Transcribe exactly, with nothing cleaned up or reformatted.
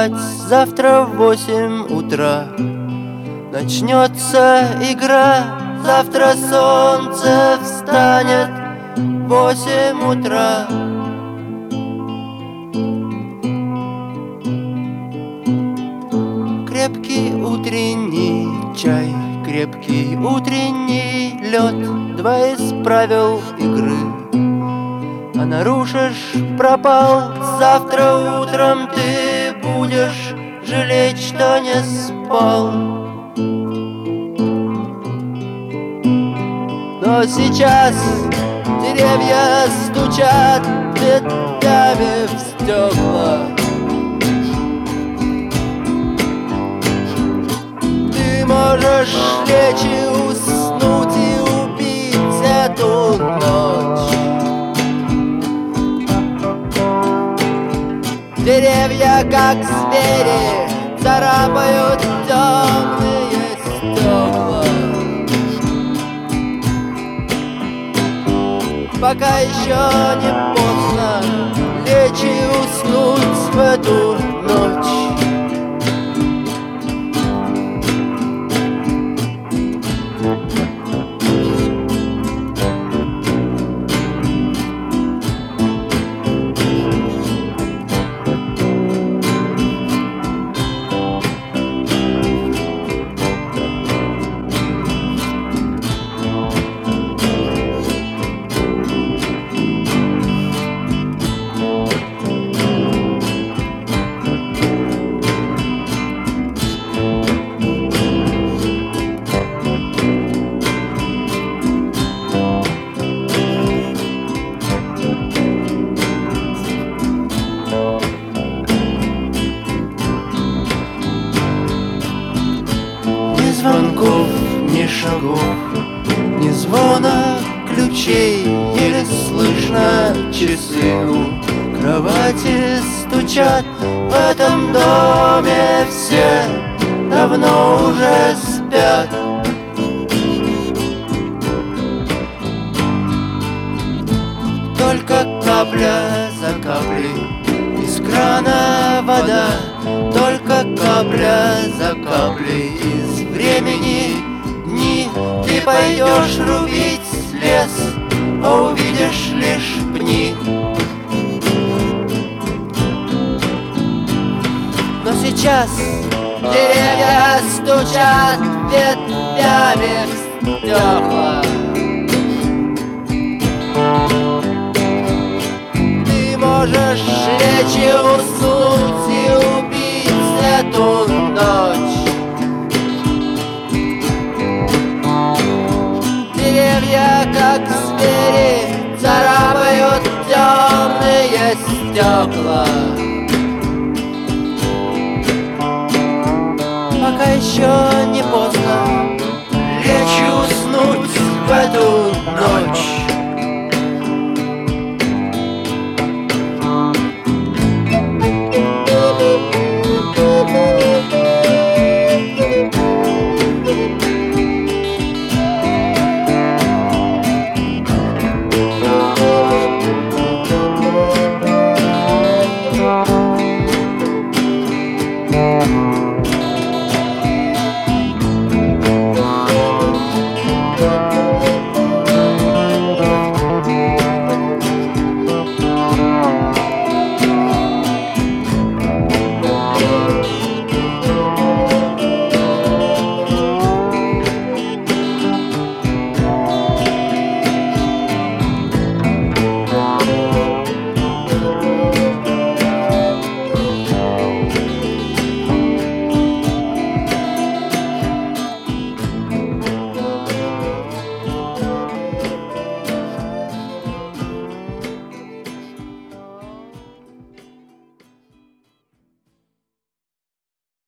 спать завтра в восемь утра. Начнется игра, завтра солнце встанет в восемь утра. Крепкий утренний чай, крепкий утренний лед, два из правил игры. А нарушишь — пропал. Завтра утром ты будешь жалеть, что не спал. Но сейчас деревья стучат ветвями в стекла. Ты можешь лечь и уснуть и убить эту ночь. Деревья, как звери, царапают темные стекла. Пока еще не поздно лечь и уснуть в эту ночь. Ни звонков, ни шагов, ни звона ключей, еле слышно часы у кровати стучат. В этом доме все давно уже спят. Только капля за каплей из крана вода, только капля за каплей из времени дни. Ты пойдешь рубить лес, а увидишь лишь пни. Но сейчас деревья стучат ветвями в стекла. Ты можешь лечь и уснуть и убить эту ночь. Деревья, как звери, царапают темные стекла. Пока еще не поздно